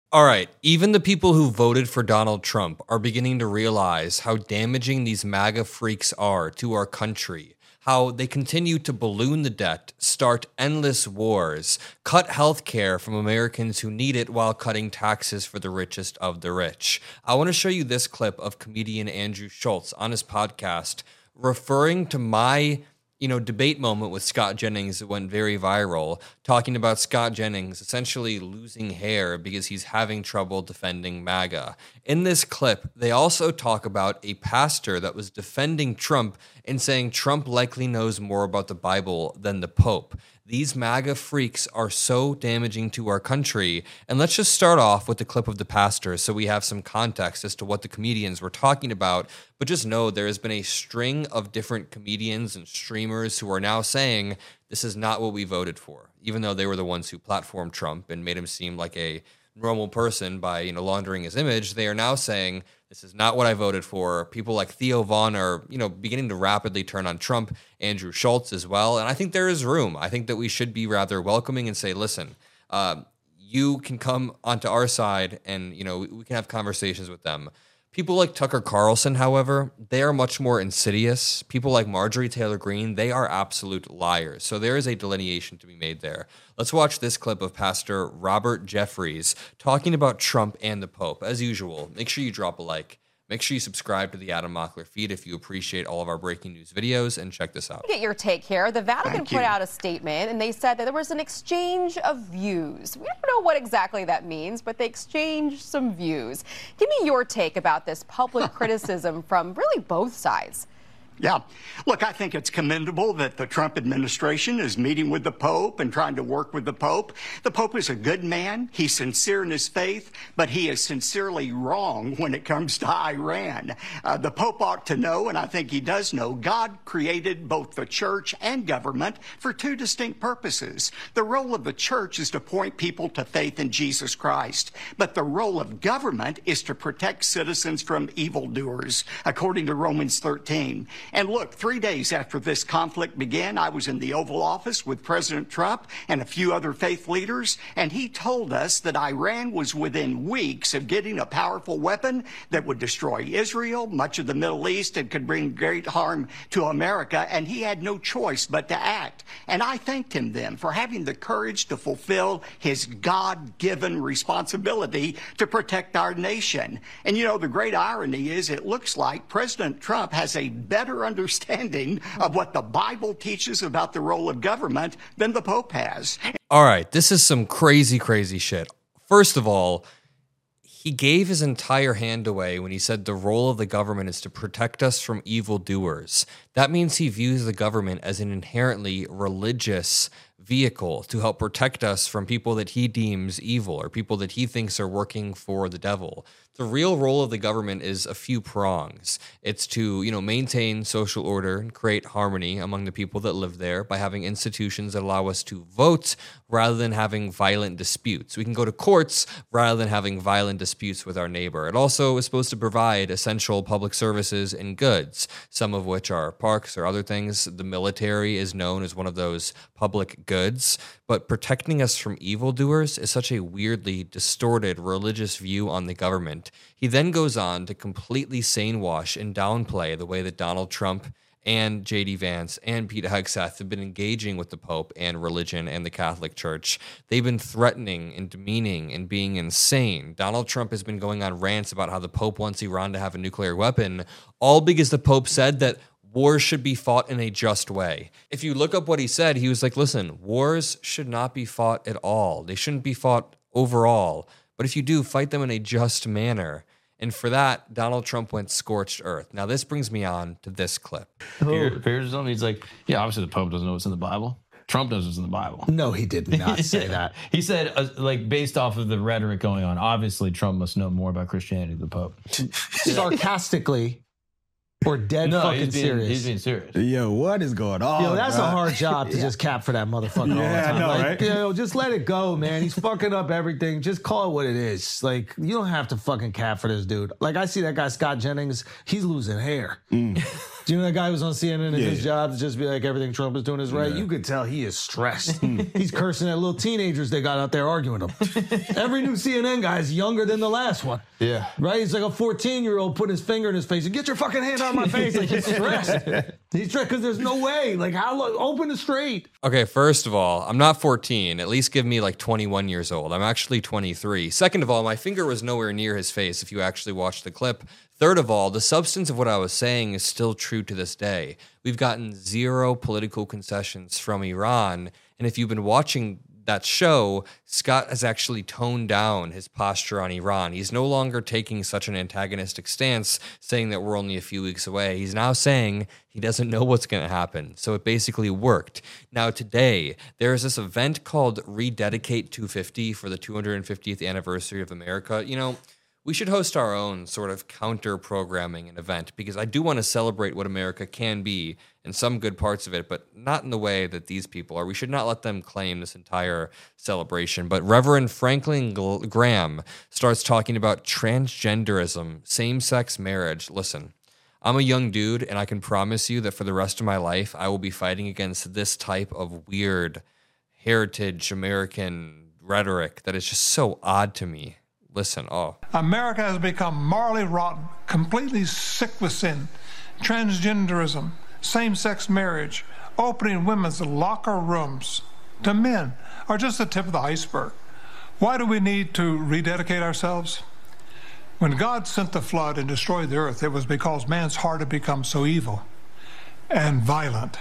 All right, even the people who voted for Donald Trump are beginning to realize how damaging these MAGA freaks are to our country, how they continue to balloon the debt, start endless wars, cut health care from Americans who need it while cutting taxes for the richest of the rich. I want to show you this clip of comedian Andrew Schulz on his podcast referring to my debate moment with Scott Jennings that went very viral, talking about Scott Jennings essentially losing hair because he's having trouble defending MAGA. In this clip, they also talk about a pastor that was defending Trump and saying Trump likely knows more about the Bible than the Pope. These MAGA freaks are so damaging to our country. And let's just start off with the clip of the pastor so we have some context as to what the comedians were talking about. But just know there has been a string of different comedians and streamers who are now saying this is not what we voted for, even though they were the ones who platformed Trump and made him seem like a normal person by laundering his image. They are now saying this is not what I voted for. People like Theo Vaughn are beginning to rapidly turn on Trump, Andrew Schulz as well, and I think there is room. I think that we should be rather welcoming and say, listen, you can come onto our side and we can have conversations with them. People like Tucker Carlson, however, they are much more insidious. People like Marjorie Taylor Greene, they are absolute liars. So there is a delineation to be made there. Let's watch this clip of Pastor Robert Jeffries talking about Trump and the Pope. As usual, make sure you drop a like. Make sure you subscribe to the Adam Mockler feed if you appreciate all of our breaking news videos, and check this out. Get your take here. The Vatican put out a statement, and they said that there was an exchange of views. We don't know what exactly that means, but they exchanged some views. Give me your take about this public criticism from really both sides. Yeah. Look, I think it's commendable that the Trump administration is meeting with the Pope and trying to work with the Pope. The Pope is a good man. He's sincere in his faith, but he is sincerely wrong when it comes to Iran. The Pope ought to know, and I think he does know, God created both the church and government for two distinct purposes. The role of the church is to point people to faith in Jesus Christ, but the role of government is to protect citizens from evildoers, according to Romans 13. And look, 3 days after this conflict began, I was in the Oval Office with President Trump and a few other faith leaders, and he told us that Iran was within weeks of getting a powerful weapon that would destroy Israel, much of the Middle East, and could bring great harm to America, and he had no choice but to act. And I thanked him then for having the courage to fulfill his God-given responsibility to protect our nation. And the great irony is it looks like President Trump has a better understanding of what the Bible teaches about the role of government than the Pope has. All right, this is some crazy, crazy shit. First of all, he gave his entire hand away when he said the role of the government is to protect us from evildoers. That means he views the government as an inherently religious vehicle to help protect us from people that he deems evil or people that he thinks are working for the devil. The real role of the government is a few prongs. It's to, maintain social order and create harmony among the people that live there by having institutions that allow us to vote rather than having violent disputes. We can go to courts rather than having violent disputes with our neighbor. It also is supposed to provide essential public services and goods, some of which are parks or other things. The military is known as one of those public goods, but protecting us from evildoers is such a weirdly distorted religious view on the government. He then goes on to completely sanewash and downplay the way that Donald Trump and J.D. Vance and Pete Hegseth have been engaging with the Pope and religion and the Catholic Church. They've been threatening and demeaning and being insane. Donald Trump has been going on rants about how the Pope wants Iran to have a nuclear weapon, all because the Pope said that wars should be fought in a just way. If you look up what he said, he was like, listen, wars should not be fought at all. They shouldn't be fought overall. But if you do, fight them in a just manner. And for that, Donald Trump went scorched earth. Now, this brings me on to this clip. Here's something. He's like, yeah, obviously the Pope doesn't know what's in the Bible. Trump knows what's in the Bible. No, he did not say that. He said, based off of the rhetoric going on, obviously Trump must know more about Christianity than the Pope. Sarcastically. Or dead fucking serious. He's being serious. Yo, what is going on? Yo, that's a hard job to just cap for that motherfucker all the time. I know, like, right? Yo, just let it go, man. He's fucking up everything. Just call it what it is. Like, you don't have to fucking cap for this dude. Like, I see that guy, Scott Jennings, he's losing hair. Do you know that guy who was on CNN and his job to just be like, everything Trump is doing is right? You could tell he is stressed. He's cursing at little teenagers they got out there arguing him. Every new CNN guy is younger than the last one. Yeah. Right? He's like a 14-year-old putting his finger in his face and get your fucking hand out of my face. Like, he's stressed. He's stressed because there's no way. Like, how long? Open it straight. Okay, first of all, I'm not 14. At least give me like 21 years old. I'm actually 23. Second of all, my finger was nowhere near his face if you actually watched the clip. Third of all, the substance of what I was saying is still true to this day. We've gotten zero political concessions from Iran. And if you've been watching that show, Scott has actually toned down his posture on Iran. He's no longer taking such an antagonistic stance, saying that we're only a few weeks away. He's now saying he doesn't know what's going to happen. So it basically worked. Now today, there's this event called Rededicate 250 for the 250th anniversary of America. You know, we should host our own sort of counter-programming and event because I do want to celebrate what America can be and some good parts of it, but not in the way that these people are. We should not let them claim this entire celebration. But Reverend Franklin Graham starts talking about transgenderism, same-sex marriage. Listen, I'm a young dude, and I can promise you that for the rest of my life, I will be fighting against this type of weird heritage American rhetoric that is just so odd to me. Listen, America has become morally rotten, completely sick with sin, transgenderism, same-sex marriage, opening women's locker rooms to men are just the tip of the iceberg. Why do we need to rededicate ourselves? When God sent the flood and destroyed the earth, it was because man's heart had become so evil and violent.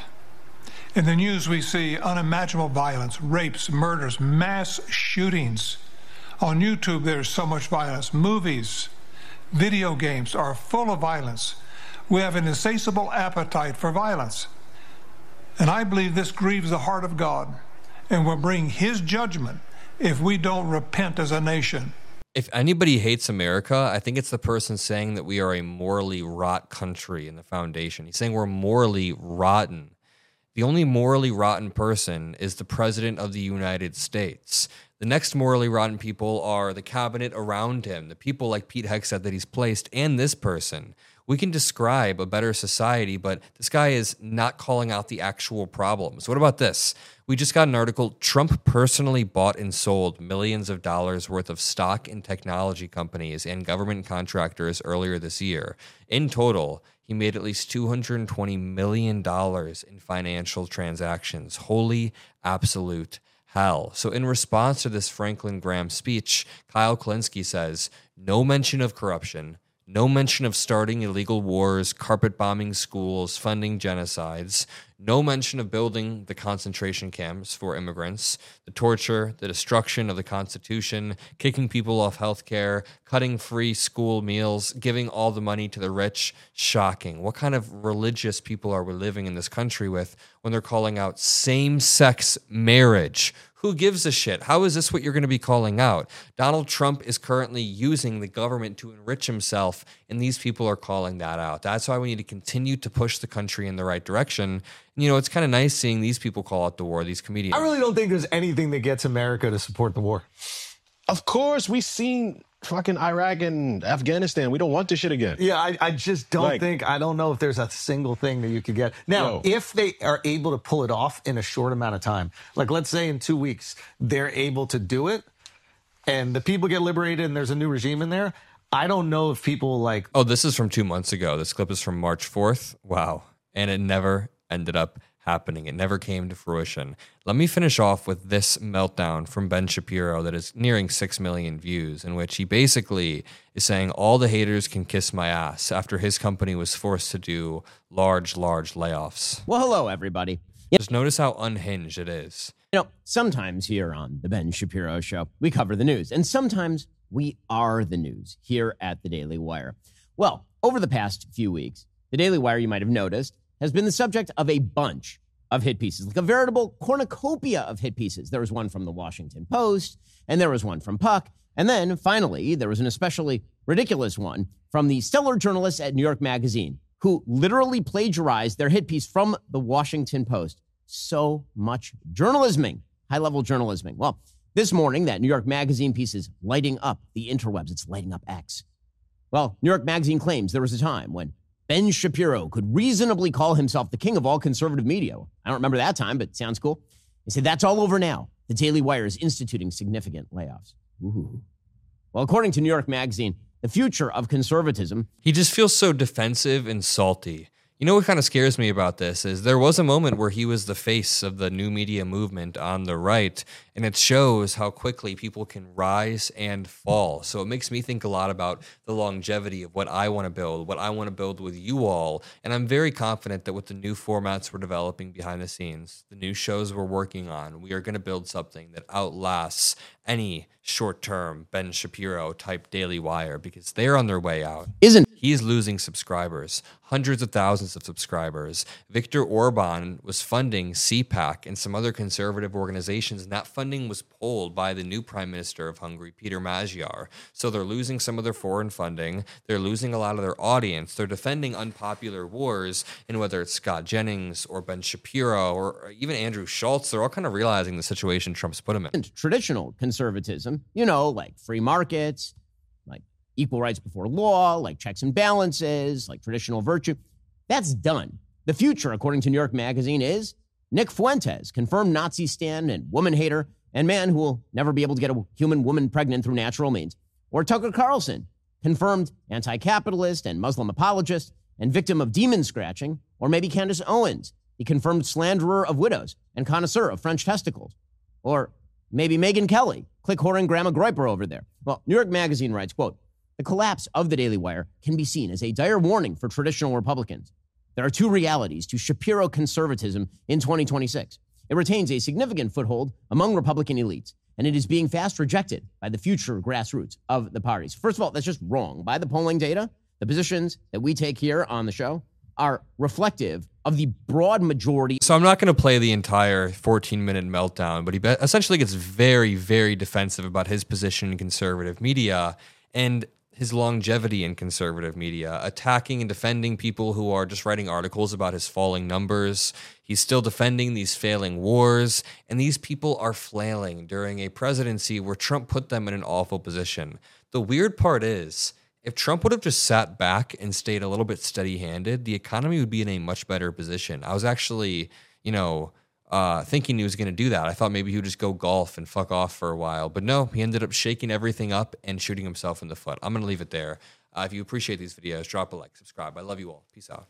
In the news, we see unimaginable violence, rapes, murders, mass shootings. On YouTube, there's so much violence. Movies, video games are full of violence. We have an insatiable appetite for violence. And I believe this grieves the heart of God and will bring his judgment if we don't repent as a nation. If anybody hates America, I think it's the person saying that we are a morally rot country in the foundation. He's saying we're morally rotten. The only morally rotten person is the president of the United States. The next morally rotten people are the cabinet around him, the people like Pete Hegseth that he's placed, and this person. We can describe a better society, but this guy is not calling out the actual problems. What about this? We just got an article. Trump personally bought and sold millions of dollars worth of stock in technology companies and government contractors earlier this year. In total, he made at least $220 million in financial transactions. Holy absolute hell. So in response to this Franklin Graham speech, Kyle Kulinski says, no mention of corruption, no mention of starting illegal wars, carpet bombing schools, funding genocides, no mention of building the concentration camps for immigrants, the torture, the destruction of the Constitution, kicking people off health care, cutting free school meals, giving all the money to the rich. Shocking. What kind of religious people are we living in this country with when they're calling out same-sex marriage? Who gives a shit? How is this what you're going to be calling out? Donald Trump is currently using the government to enrich himself, and these people are calling that out. That's why we need to continue to push the country in the right direction. And, you know, it's kind of nice seeing these people call out the war, these comedians. I really don't think there's anything that gets America to support the war. Of course, we've seen fucking Iraq and Afghanistan. We don't want this shit again. Yeah, I just don't I don't know if there's a single thing that you could get. Now, if they are able to pull it off in a short amount of time, like let's say in 2 weeks, they're able to do it and the people get liberated and there's a new regime in there, I don't know if people like... Oh, this is from 2 months ago. This clip is from March 4th. Wow. And it never ended up happening. It never came to fruition. Let me finish off with this meltdown from Ben Shapiro that is nearing 6 million views, in which he basically is saying all the haters can kiss my ass after his company was forced to do large layoffs. Well, hello, everybody. Just notice how unhinged it is. You know, sometimes here on The Ben Shapiro Show, we cover the news, and sometimes we are the news here at The Daily Wire. Well, over the past few weeks, The Daily Wire, you might have noticed, has been the subject of a bunch of hit pieces, like a veritable cornucopia of hit pieces. There was one from the Washington Post, and there was one from Puck, and then finally, there was an especially ridiculous one from the stellar journalists at New York Magazine, who literally plagiarized their hit piece from the Washington Post. So much journalisming, high-level journalisming. Well, this morning, that New York Magazine piece is lighting up the interwebs. It's lighting up X. Well, New York Magazine claims there was a time when Ben Shapiro could reasonably call himself the king of all conservative media. I don't remember that time, but it sounds cool. He said, that's all over now. The Daily Wire is instituting significant layoffs. Ooh. Well, according to New York Magazine, the future of conservatism. He just feels so defensive and salty. You know what kind of scares me about this is there was a moment where he was the face of the new media movement on the right, and it shows how quickly people can rise and fall. So it makes me think a lot about the longevity of what I want to build with you all. And I'm very confident that with the new formats we're developing behind the scenes, the new shows we're working on, we are going to build something that outlasts any short-term Ben Shapiro type Daily Wire, because they're on their way out. He's losing subscribers, hundreds of thousands of subscribers. Viktor Orban was funding CPAC and some other conservative organizations, and that funding was pulled by the new Prime Minister of Hungary, Peter Magyar. So they're losing some of their foreign funding. They're losing a lot of their audience. They're defending unpopular wars, and whether it's Scott Jennings or Ben Shapiro or even Andrew Schultz, they're all kind of realizing the situation Trump's put them in. Traditional conservatism, you know, like free markets, like equal rights before law, like checks and balances, like traditional virtue, that's done. The future, according to New York Magazine, is Nick Fuentes, confirmed Nazi stan and woman hater and man who will never be able to get a human woman pregnant through natural means. Or Tucker Carlson, confirmed anti-capitalist and Muslim apologist and victim of demon scratching. Or maybe Candace Owens, the confirmed slanderer of widows and connoisseur of French testicles. Or maybe Megyn Kelly, click-whoring Grandma Groiper over there. Well, New York Magazine writes, quote, the collapse of the Daily Wire can be seen as a dire warning for traditional Republicans. There are two realities to Shapiro conservatism in 2026. It retains a significant foothold among Republican elites, and it is being fast rejected by the future grassroots of the parties. First of all, that's just wrong. By the polling data, the positions that we take here on the show are reflective of the broad majority. So I'm not going to play the entire 14-minute meltdown, but he essentially gets very, very defensive about his position in conservative media and his longevity in conservative media, attacking and defending people who are just writing articles about his falling numbers. He's still defending these failing wars, and these people are flailing during a presidency where Trump put them in an awful position. The weird part is, if Trump would have just sat back and stayed a little bit steady-handed, the economy would be in a much better position. I was actually, thinking he was going to do that. I thought maybe he would just go golf and fuck off for a while. But no, he ended up shaking everything up and shooting himself in the foot. I'm going to leave it there. If you appreciate these videos, drop a like, subscribe. I love you all. Peace out.